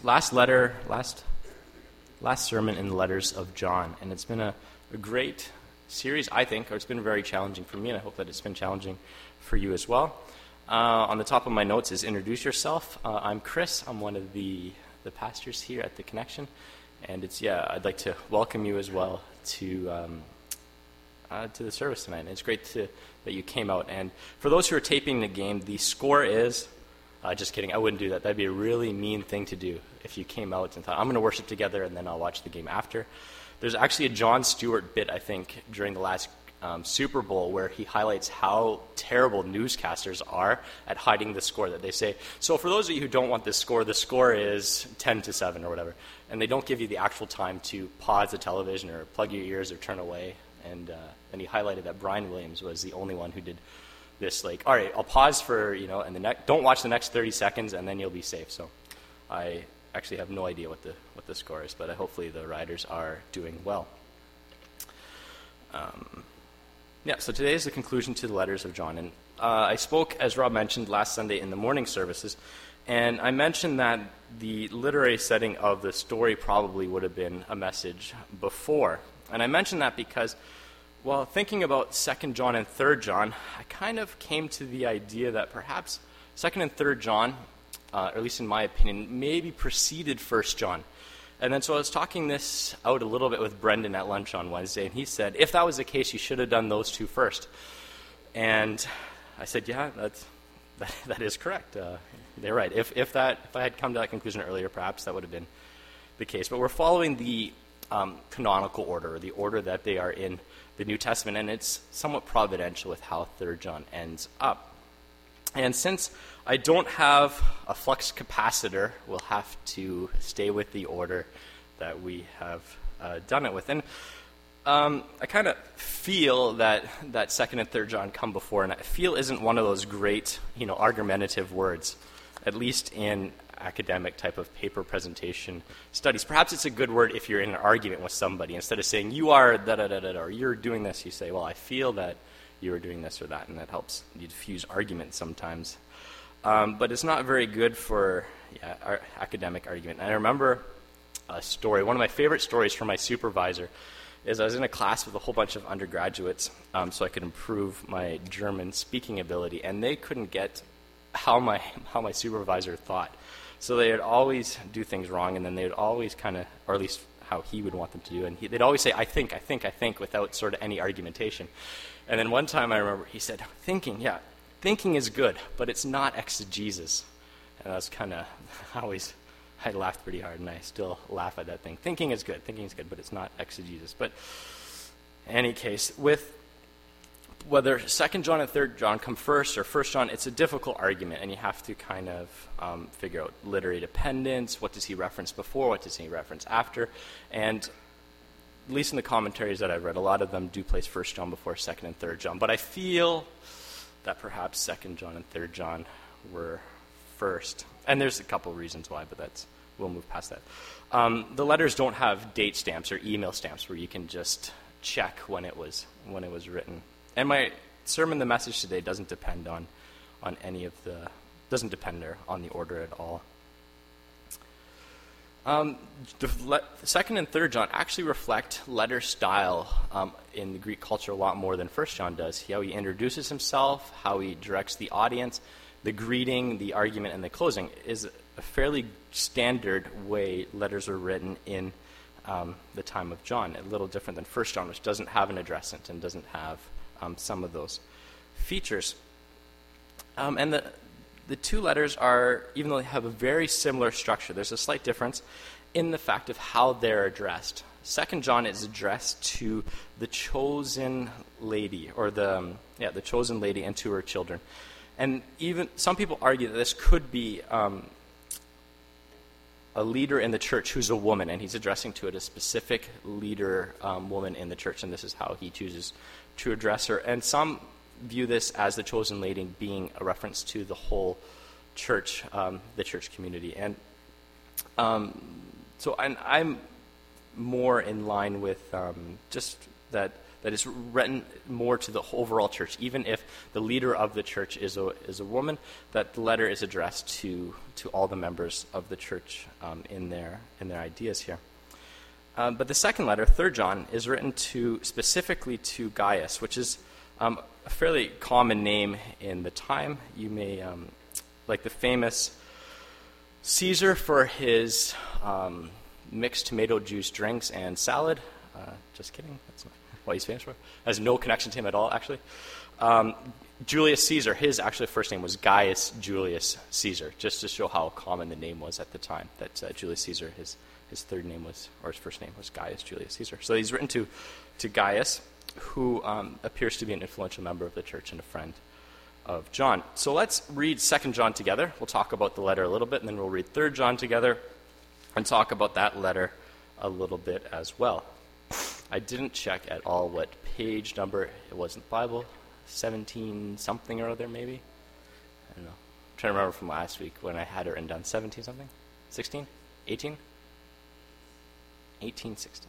last sermon in the letters of John, and it's been a great series, I think, or it's been very challenging for me, and I hope that it's been challenging for you as well. On the top of my notes is introduce yourself. I'm Chris. I'm one of the pastors here at The Connection, and I'd like to welcome you as well to the service tonight. And it's great that you came out. And for those who are taping the game, the score is. Just kidding, I wouldn't do that. That'd be a really mean thing to do if you came out and thought, I'm going to worship together and then I'll watch the game after. There's actually a Jon Stewart bit, I think, during the last Super Bowl where he highlights how terrible newscasters are at hiding the score that they say. So for those of you who don't want this score, the score is 10-7 or whatever. And they don't give you the actual time to pause the television or plug your ears or turn away. And he highlighted that Brian Williams was the only one who did this, like, all right, I'll pause for, and don't watch the next 30 seconds, and then you'll be safe. So I actually have no idea what the score is, but hopefully the Riders are doing well. So today is the conclusion to the letters of John. And I spoke, as Rob mentioned, last Sunday in the morning services, and I mentioned that the literary setting of the story probably would have been a message before. And I mentioned that because, well, thinking about 2nd John and 3rd John, I kind of came to the idea that perhaps 2nd and 3rd John, or at least in my opinion, maybe preceded 1st John. And then so I was talking this out a little bit with Brendan at lunch on Wednesday, and he said, if that was the case, you should have done those two first. And I said, yeah, that is correct. They're right. If I had come to that conclusion earlier, perhaps that would have been the case. But we're following the canonical order, or the order that they are in the New Testament, and it's somewhat providential with how 3rd John ends up. And since I don't have a flux capacitor, we'll have to stay with the order that we have done it with. And I kind of feel that 2nd and 3rd John come before, and I feel isn't one of those great, argumentative words, at least in academic type of paper presentation studies. Perhaps it's a good word if you're in an argument with somebody. Instead of saying, you are da-da-da-da-da, or you're doing this, you say, well, I feel that you are doing this or that, and that helps you diffuse arguments sometimes. But it's not very good for our academic argument. And I remember a story, one of my favorite stories from my supervisor, is I was in a class with a whole bunch of undergraduates so I could improve my German speaking ability, and they couldn't get how my supervisor thought. So they would always do things wrong, and then they would always kind of, or at least how he would want them to do, and they'd always say, I think, without sort of any argumentation. And then one time I remember he said, thinking is good, but it's not exegesis. And I was kind of, I laughed pretty hard, and I still laugh at that thing. Thinking is good, but it's not exegesis. But in any case, with whether 2nd John and 3rd John come first or 1st John, it's a difficult argument, and you have to kind of figure out literary dependence. What does he reference before? What does he reference after? And at least in the commentaries that I've read, a lot of them do place 1st John before 2nd and 3rd John. But I feel that perhaps 2nd John and 3rd John were first. And there's a couple of reasons why, but we'll move past that. The letters don't have date stamps or email stamps where you can just check when it was written. And my sermon, the message today, doesn't depend on any of the, doesn't depend on the order at all. The 2nd and 3rd John actually reflect letter style in the Greek culture a lot more than 1st John does. How he introduces himself, how he directs the audience, the greeting, the argument, and the closing is a fairly standard way letters are written in the time of John. A little different than 1st John, which doesn't have an addressant and doesn't have some of those features. And the two letters are, even though they have a very similar structure, there's a slight difference in the fact of how they're addressed. 2nd John is addressed to the chosen lady, or the chosen lady and to her children. And even some people argue that this could be a leader in the church who's a woman, and he's addressing to it a specific leader woman in the church, and this is how he chooses to address her. And some view this as the chosen lady being a reference to the whole church, the church community. And so I'm more in line with just that that is written more to the overall church. Even if the leader of the church is a woman, that the letter is addressed to all the members of the church in their ideas here. But the second letter, 3 John, is written specifically to Gaius, which is a fairly common name in the time. You may, like the famous Caesar for his mixed tomato juice drinks and salad. Just kidding. That's not what he's famous for. Has no connection to him at all, actually. Julius Caesar, his actually first name was Gaius Julius Caesar, just to show how common the name was at the time, that Julius Caesar, his third name was, or his first name was Gaius Julius Caesar. So he's written to Gaius, who appears to be an influential member of the church and a friend of John. So let's read 2 John together. We'll talk about the letter a little bit, and then we'll read 3 John together and talk about that letter a little bit as well. I didn't check at all what page number it was in the Bible, 17 something or other maybe. I don't know. I'm trying to remember from last week when I had it written down. 17 something? 16? 18? 18, 16.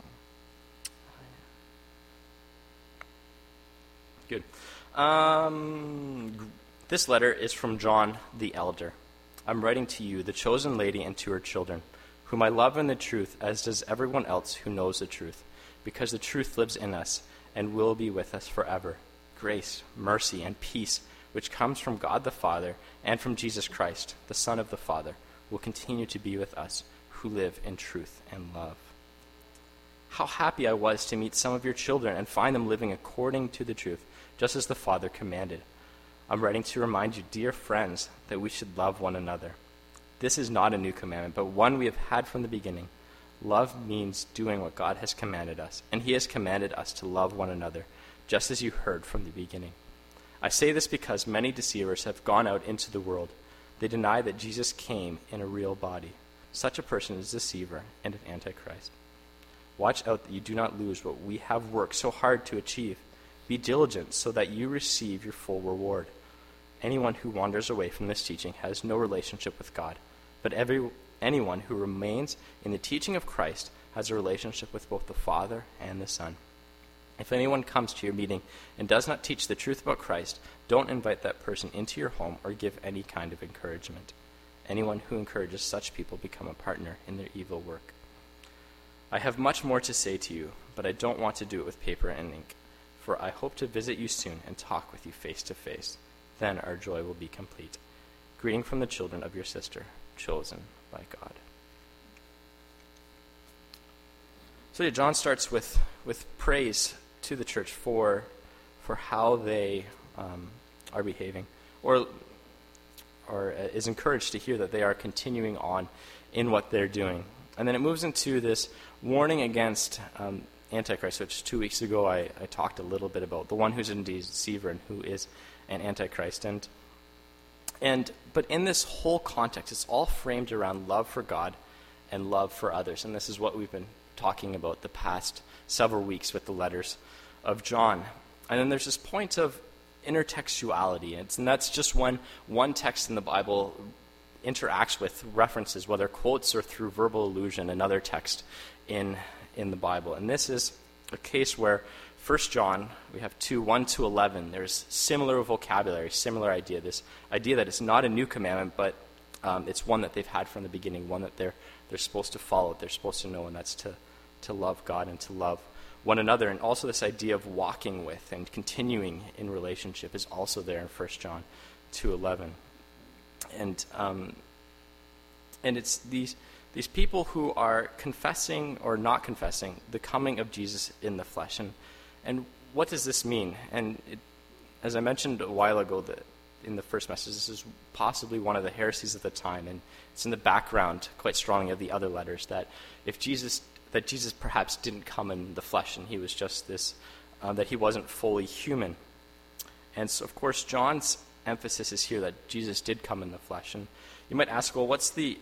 Good. This letter is from John the elder. I'm writing to you, the chosen lady, and to her children, whom I love in the truth, as does everyone else who knows the truth, because the truth lives in us and will be with us forever. Grace, mercy, and peace, which comes from God the Father and from Jesus Christ, the Son of the Father, will continue to be with us who live in truth and love. How happy I was to meet some of your children and find them living according to the truth, just as the Father commanded. I'm writing to remind you, dear friends, that we should love one another. This is not a new commandment, but one we have had from the beginning. Love means doing what God has commanded us, and he has commanded us to love one another, just as you heard from the beginning. I say this because many deceivers have gone out into the world. They deny that Jesus came in a real body. Such a person is a deceiver and an antichrist. Watch out that you do not lose what we have worked so hard to achieve. Be diligent so that you receive your full reward. Anyone who wanders away from this teaching has no relationship with God, but anyone who remains in the teaching of Christ has a relationship with both the Father and the Son. If anyone comes to your meeting and does not teach the truth about Christ, don't invite that person into your home or give any kind of encouragement. Anyone who encourages such people become a partner in their evil work. I have much more to say to you, but I don't want to do it with paper and ink, for I hope to visit you soon and talk with you face to face. Then our joy will be complete. Greeting from the children of your sister, chosen by God. So yeah, John starts with praise to the church for how they are behaving, or is encouraged to hear that they are continuing on in what they're doing. And then it moves into this warning against Antichrist, which 2 weeks ago I talked a little bit about, the one who's a deceiver and who is an Antichrist. But in this whole context, it's all framed around love for God and love for others. And this is what we've been talking about the past several weeks with the letters of John. And then there's this point of intertextuality, and that's just when one text in the Bible interacts with references, whether quotes or through verbal allusion, another text in the Bible. And this is a case where 1 John, we have 1 to 11, there's similar vocabulary, similar idea, this idea that it's not a new commandment, but it's one that they've had from the beginning, one that they're supposed to follow, they're supposed to know, and that's to love God and to love one another. And also this idea of walking with and continuing in relationship is also there in 1 John 2:11. And it's these people who are confessing or not confessing the coming of Jesus in the flesh. And what does this mean? And as I mentioned a while ago in the first message, this is possibly one of the heresies of the time, and it's in the background quite strongly of the other letters, that Jesus perhaps didn't come in the flesh and he was just this, that he wasn't fully human. And so, of course, John's emphasis is here that Jesus did come in the flesh. And you might ask, well, what's the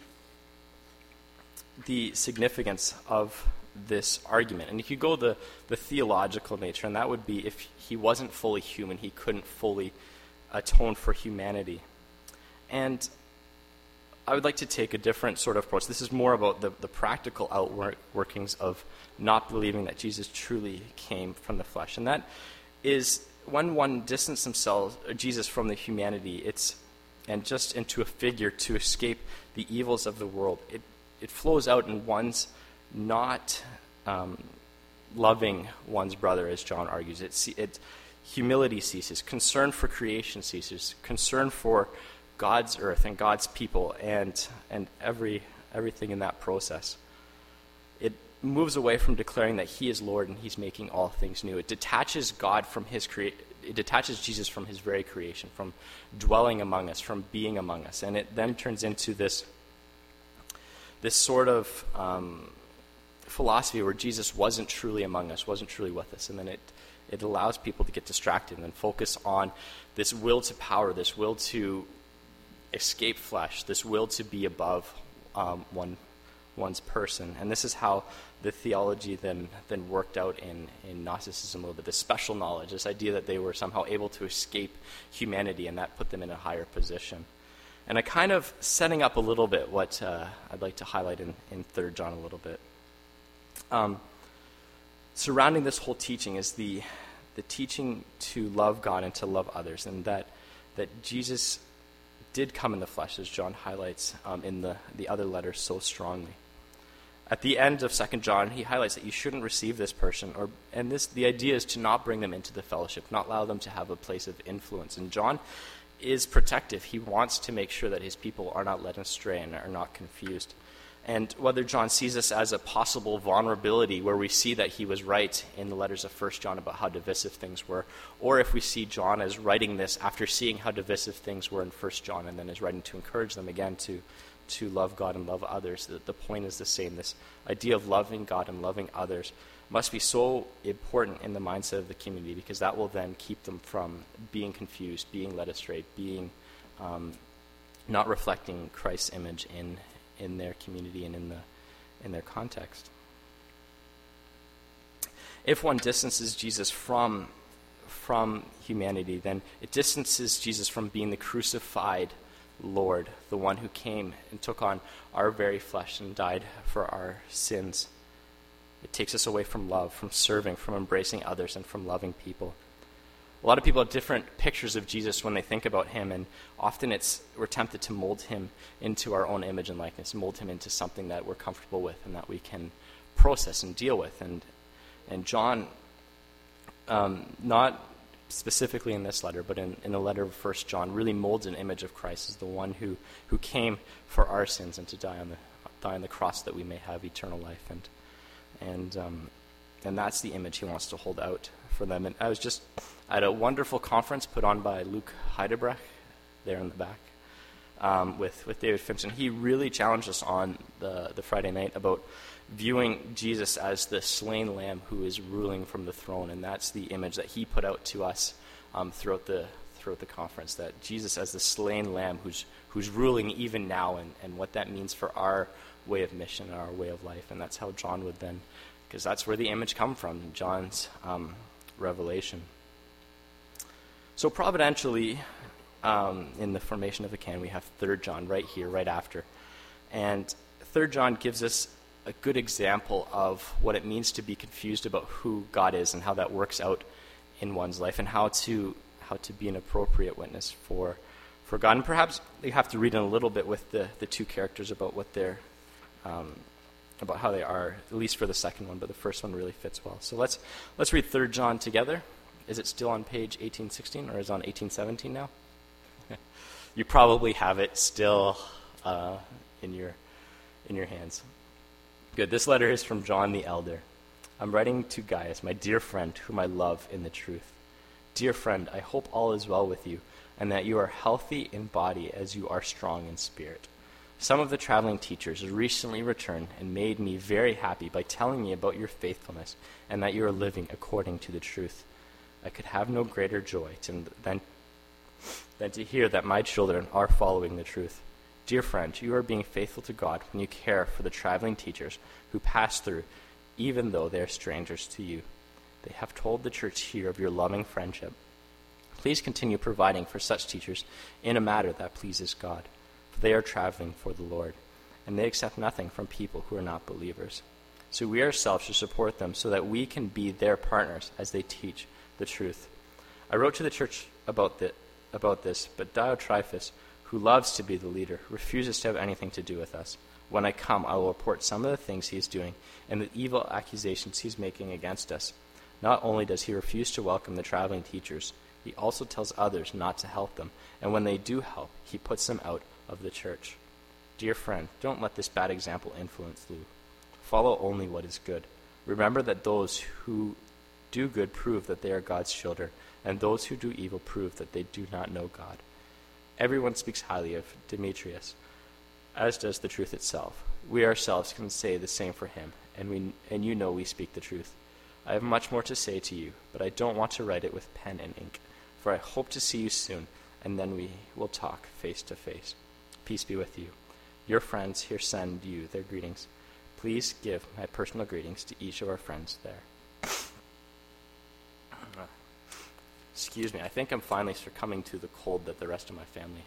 significance of this argument? And if you go the theological nature, and that would be if he wasn't fully human, he couldn't fully atone for humanity. And I would like to take a different sort of approach. This is more about the practical outworkings of not believing that Jesus truly came from the flesh. And that is when one distances themselves, Jesus, from the humanity, and just into a figure to escape the evils of the world. It flows out in one's not loving one's brother, as John argues. Humility ceases. Concern for creation ceases. Concern for God's earth and God's people and everything in that process. It moves away from declaring that he is Lord and he's making all things new. It detaches God from it detaches Jesus from his very creation, from dwelling among us, from being among us. And it then turns into this sort of philosophy where Jesus wasn't truly among us, wasn't truly with us. And then it allows people to get distracted and focus on this will to power, this will to escape flesh, this will to be above one's person. And this is how the theology then worked out in Gnosticism a little bit, this special knowledge, this idea that they were somehow able to escape humanity, and that put them in a higher position. And I kind of setting up a little bit what I'd like to highlight in 3 John a little bit. Surrounding this whole teaching is the teaching to love God and to love others, and that Jesus did come in the flesh, as John highlights in the other letters so strongly. At the end of 2 John, he highlights that you shouldn't receive this person, the idea is to not bring them into the fellowship, not allow them to have a place of influence. And John is protective. He wants to make sure that his people are not led astray and are not confused. And whether John sees this as a possible vulnerability, where we see that he was right in the letters of 1 John about how divisive things were, or if we see John as writing this after seeing how divisive things were in 1 John, and then is writing to encourage them again to love God and love others, the point is the same. This idea of loving God and loving others must be so important in the mindset of the community, because that will then keep them from being confused, being led astray, being not reflecting Christ's image in their community and in their context. If one distances Jesus from humanity, then it distances Jesus from being the crucified Lord, the one who came and took on our very flesh and died for our sins. It takes us away from love, from serving, from embracing others, and from loving people. A lot of people have different pictures of Jesus when they think about him, and often we're tempted to mold him into our own image and likeness, mold him into something that we're comfortable with and that we can process and deal with. And John, not specifically in this letter, but in the letter of 1 John, really molds an image of Christ as the one who came for our sins and to die on the cross that we may have eternal life. And that's the image he wants to hold out for them. And I was just at a wonderful conference put on by Luke Heidebrecht, there in the back, with David Finch. And he really challenged us on the Friday night about viewing Jesus as the slain lamb who is ruling from the throne. And that's the image that he put out to us throughout the conference, that Jesus as the slain lamb who's ruling even now, and what that means for our way of mission and our way of life. And that's how John would then, because that's where the image comes from, John's revelation. So providentially, in the formation of the canon, we have 3 John right here, right after. And 3 John gives us a good example of what it means to be confused about who God is and how that works out in one's life, and how to be an appropriate witness for God. And perhaps you have to read in a little bit with the two characters about what they're about how they are, at least for the second one, but the first one really fits well. So let's read 3 John together. Is it still on page 1816, or is it on 1817 now? You probably have it still in your hands. Good. This letter is from John the Elder. I'm writing to Gaius, my dear friend, whom I love in the truth. Dear friend, I hope all is well with you, and that you are healthy in body as you are strong in spirit. Some of the traveling teachers recently returned and made me very happy by telling me about your faithfulness and that you are living according to the truth. I could have no greater joy than to hear that my children are following the truth. Dear friend, you are being faithful to God when you care for the traveling teachers who pass through, even though they are strangers to you. They have told the church here of your loving friendship. Please continue providing for such teachers in a matter that pleases God. for they are traveling for the Lord, and they accept nothing from people who are not believers. So we ourselves should support them so that we can be their partners as they teach the truth. I wrote to the church about this, but Diotrephes, who loves to be the leader, refuses to have anything to do with us. When I come, I will report some of the things he is doing and the evil accusations he is making against us. Not only does he refuse to welcome the traveling teachers, he also tells others not to help them, and when they do help, he puts them out of the church. Dear friend, don't let this bad example influence you. Follow only what is good. Remember that those who do good prove that they are God's children, and those who do evil prove that they do not know God. Everyone speaks highly of Demetrius, as does the truth itself. We ourselves can say the same for him, and you know we speak the truth. I have much more to say to you, but I don't want to write it with pen and ink, for I hope to see you soon, and then we will talk face to face. Peace be with you. Your friends here send you their greetings. Please give my personal greetings to each of our friends there. Excuse me, I think I'm finally succumbing to the cold that the rest of my family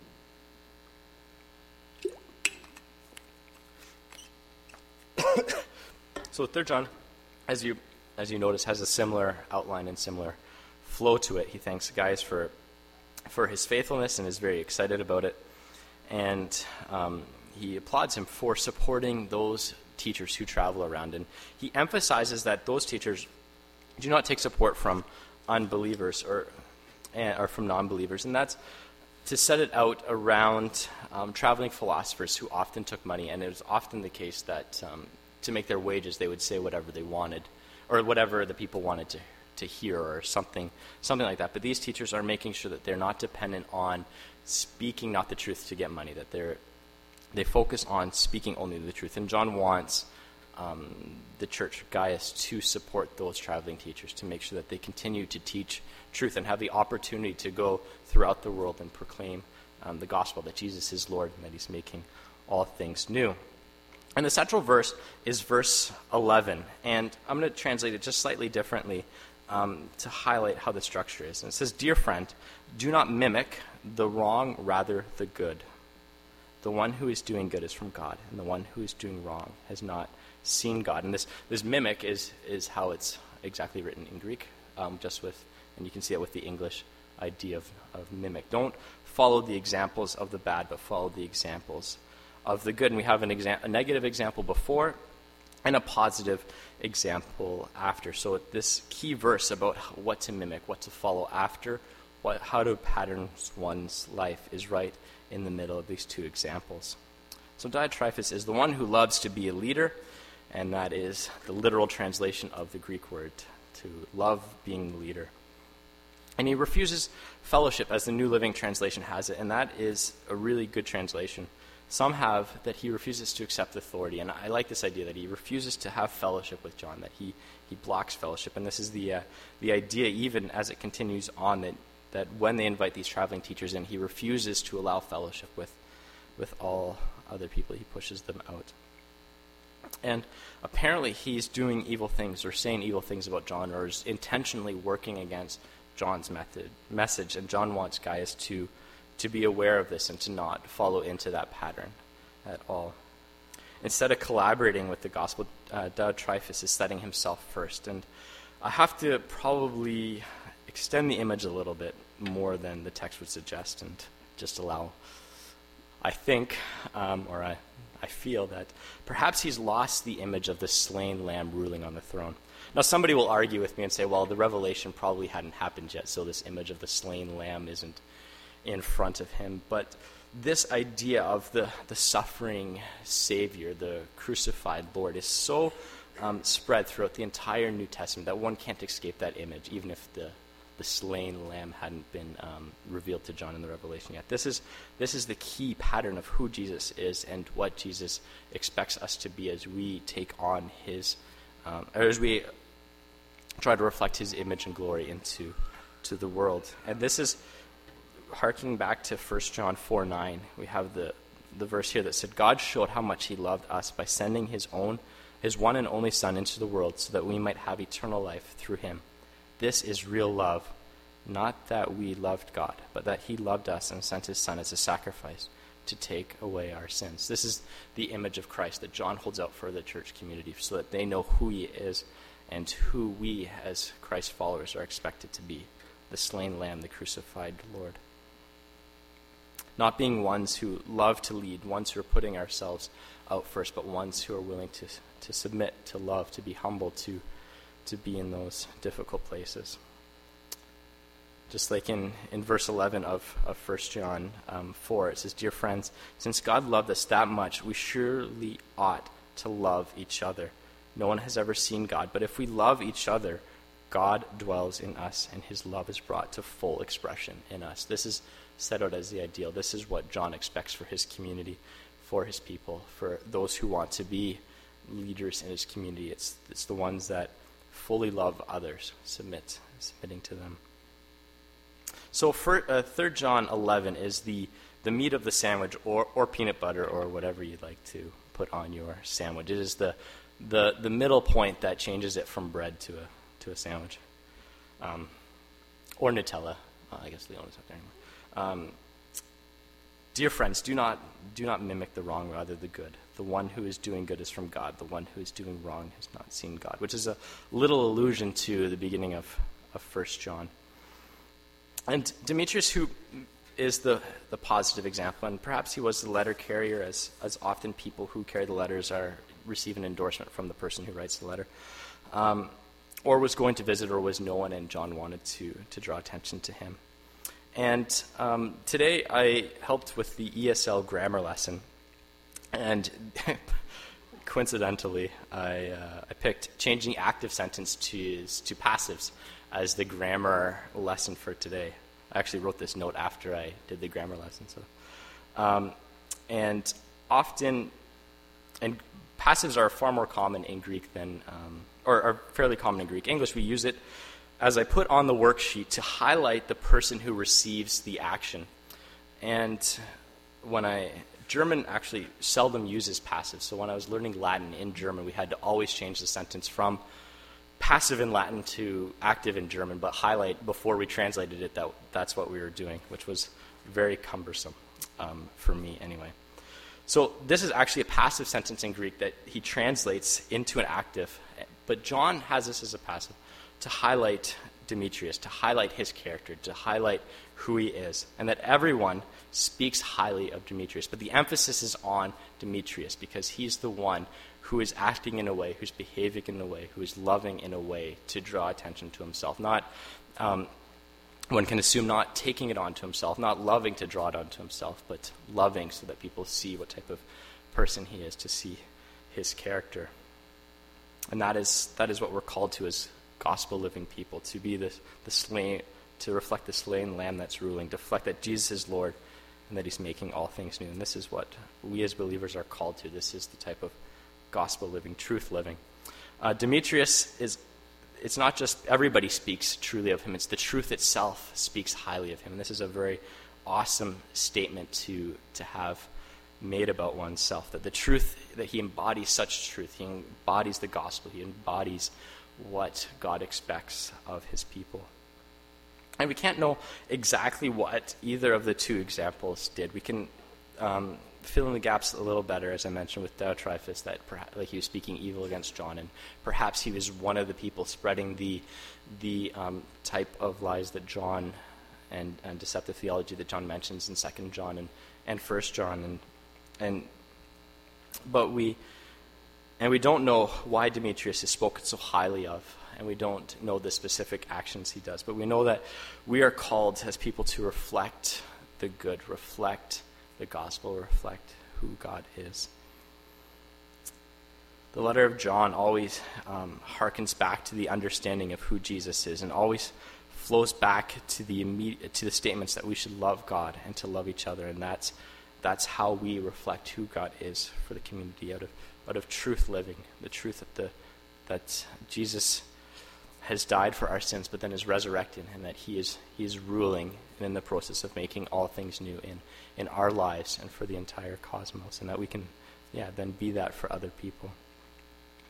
has. So 3 John, as you notice, has a similar outline and similar flow to it. He thanks Gaius for his faithfulness and is very excited about it. And he applauds him for supporting those teachers who travel around. And he emphasizes that those teachers do not take support from unbelievers or from non-believers. And that's to set it out around traveling philosophers who often took money. And it was often the case that to make their wages, they would say whatever they wanted, or whatever the people wanted to hear, or something like that. But these teachers are making sure that they're not dependent on speaking not the truth to get money, that they focus on speaking only the truth. And John wants the church, Gaius, to support those traveling teachers, to make sure that they continue to teach truth and have the opportunity to go throughout the world and proclaim the gospel, that Jesus is Lord and that he's making all things new. And the central verse is verse 11, and I'm going to translate it just slightly differently to highlight how the structure is. And it says, "Dear friend, do not mimic the wrong, rather the good. The one who is doing good is from God, and the one who is doing wrong has not seen God." And this mimic is how it's exactly written in Greek, and you can see it with the English idea of mimic. Don't follow the examples of the bad, but follow the examples of the good. And we have a negative example before and a positive example after. So this key verse about what to mimic, what to follow after, how to pattern one's life is right in the middle of these two examples. So Diotrephes is the one who loves to be a leader, and that is the literal translation of the Greek word, to love being the leader. And he refuses fellowship, as the New Living Translation has it, and that is a really good translation. Some have that he refuses to accept authority, and I like this idea that he refuses to have fellowship with John, that he blocks fellowship. And this is the idea, even as it continues on, that when they invite these traveling teachers in, he refuses to allow fellowship with all other people. He pushes them out. And apparently he's doing evil things or saying evil things about John, or is intentionally working against John's message, and John wants Gaius to be aware of this and to not follow into that pattern at all. Instead of collaborating with the gospel, Diotrephes is setting himself first. And I have to probably extend the image a little bit more than the text would suggest, and just allow, I think, or I feel that perhaps he's lost the image of the slain lamb ruling on the throne. Now, somebody will argue with me and say, well, the revelation probably hadn't happened yet, so this image of the slain lamb isn't in front of him. But this idea of the suffering Savior, the crucified Lord, is so spread throughout the entire New Testament that one can't escape that image, even if the slain lamb hadn't been revealed to John in the Revelation yet. This is the key pattern of who Jesus is and what Jesus expects us to be as we take on or as we try to reflect his image and glory into the world. And this is harking back to 1 John 4:9. We have the verse here that said, "God showed how much he loved us by sending his one and only Son into the world so that we might have eternal life through him. This is real love, not that we loved God, but that he loved us and sent his Son as a sacrifice to take away our sins. This is the image of Christ that John holds out for the church community so that they know who he is and who we as Christ followers are expected to be, the slain lamb, the crucified Lord. Not being ones who love to lead, ones who are putting ourselves out first, but ones who are willing to submit, to love, to be humble, to be in those difficult places. Just like in verse 11 of 1 John 4, it says, "Dear friends, since God loved us that much, we surely ought to love each other. No one has ever seen God, but if we love each other, God dwells in us, and his love is brought to full expression in us." This is set out as the ideal. This is what John expects for his community, for his people, for those who want to be leaders in his community. It's the ones that fully love others, submitting to them. So for 3 John 11 is the meat of the sandwich, or peanut butter, or whatever you'd like to put on your sandwich. It is the middle point that changes it from bread to a sandwich. Or Nutella. I guess they don't have that anymore. Dear friends, do not mimic the wrong, rather the good. The one who is doing good is from God. The one who is doing wrong has not seen God, which is a little allusion to the beginning of 1 John. And Demetrius, who is the positive example, and perhaps he was the letter carrier, as often people who carry the letters receive an endorsement from the person who writes the letter, or was going to visit, or was known, and John wanted to draw attention to him. And today I helped with the ESL grammar lesson, and coincidentally I picked changing active sentence to passives as the grammar lesson for today. I actually wrote this note after I did the grammar lesson. And often, and passives are far more common in Greek than, or are fairly common in Greek. English, we use it, as I put on the worksheet, to highlight the person who receives the action. And German actually seldom uses passive. So when I was learning Latin in German, we had to always change the sentence from passive in Latin to active in German, but highlight before we translated it that's what we were doing, which was very cumbersome for me anyway. So this is actually a passive sentence in Greek that he translates into an active, but John has this as a passive to highlight Demetrius, to highlight his character, to highlight who he is, and that everyone speaks highly of Demetrius. But the emphasis is on Demetrius because he's the one who is acting in a way, who's behaving in a way, who is loving in a way to draw attention to himself. Not, one can assume, not taking it onto himself, not loving to draw it onto himself, but loving so that people see what type of person he is, to see his character. And that is what we're called to as gospel-living people, to be the slain, to reflect the slain lamb that's ruling, to reflect that Jesus is Lord and that he's making all things new. And this is what we as believers are called to. This is the type of gospel-living, truth-living. Demetrius it's not just everybody speaks truly of him, it's the truth itself speaks highly of him. And this is a very awesome statement to have made about oneself, that the truth, that he embodies such truth, he embodies the gospel, he embodies what God expects of his people. And we can't know exactly what either of the two examples did. We can fill in the gaps a little better, as I mentioned with Diotrephes, that perhaps, like, he was speaking evil against John, and perhaps he was one of the people spreading the type of lies that John and deceptive theology that John mentions in 2 John and 1 John, but we don't know why Demetrius is spoken so highly of, and we don't know the specific actions he does, but we know that we are called as people to reflect the good, reflect the gospel, reflect who God is. The letter of John always harkens back to the understanding of who Jesus is, and always flows back to the statements that we should love God and to love each other, and that's how we reflect who God is for the community, out of truth living, the truth that Jesus has died for our sins, but then is resurrected, and that he is ruling and in the process of making all things new in our lives and for the entire cosmos, and that we can then be that for other people.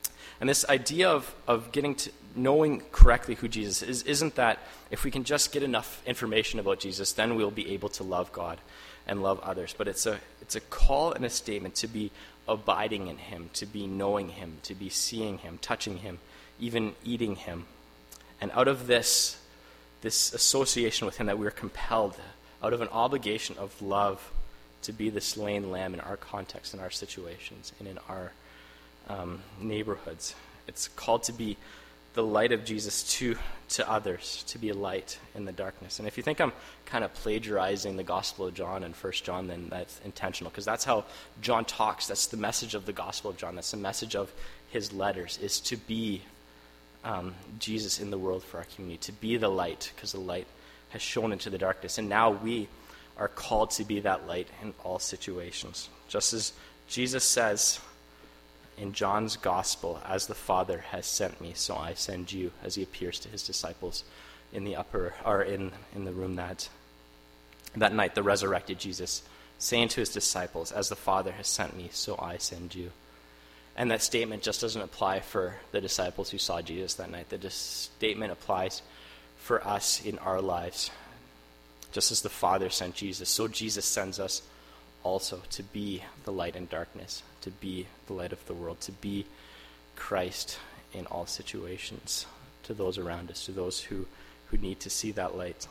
And this idea of getting to knowing correctly who Jesus is isn't that if we can just get enough information about Jesus, then we'll be able to love God and love others. But it's a call and a statement to be abiding in him, to be knowing him, to be seeing him, touching him, even eating him. And out of this association with him, that we are compelled, out of an obligation of love, to be the slain lamb in our context, in our situations, and in our neighborhoods. It's called to be the light of Jesus to others, to be a light in the darkness. And if you think I'm kind of plagiarizing the Gospel of John and 1 John, then that's intentional, because that's how John talks. That's the message of the Gospel of John. That's the message of his letters, is to be Jesus in the world for our community, to be the light, because the light has shone into the darkness. And now we are called to be that light in all situations. Just as Jesus says in John's Gospel, as the Father has sent me, so I send you, as he appears to his disciples in the in the room that night, the resurrected Jesus, saying to his disciples, as the Father has sent me, so I send you. And that statement just doesn't apply for the disciples who saw Jesus that night. The statement applies for us in our lives. Just as the Father sent Jesus, so Jesus sends us also to be the light in darkness, to be the light of the world, to be Christ in all situations, to those around us, to those who need to see that light.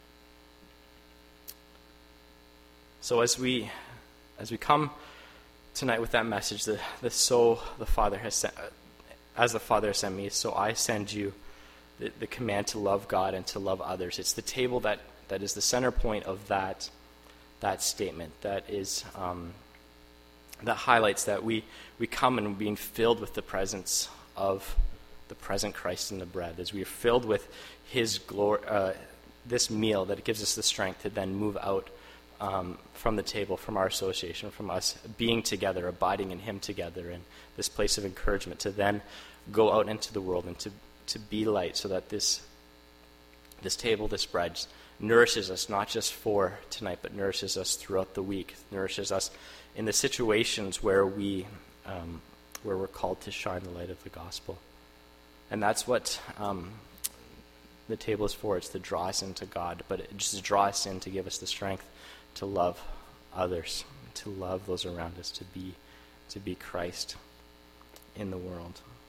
So as we come tonight with that message, the Father has sent, as the Father has sent me, so I send you, the command to love God and to love others. It's the table that is the center point of that statement. That is that highlights that we come and being filled with the presence of the present Christ in the bread, as we are filled with his glory, this meal, that it gives us the strength to then move out from the table, from our association, from us being together, abiding in him together, in this place of encouragement, to then go out into the world and to be light, so that this table, this bread, nourishes us not just for tonight, but nourishes us throughout the week, nourishes us in the situations where we're called to shine the light of the gospel. And that's what the table is for. It's to draw us into God, but it's to draw us in, to give us the strength to love others, to love those around us, to be Christ in the world.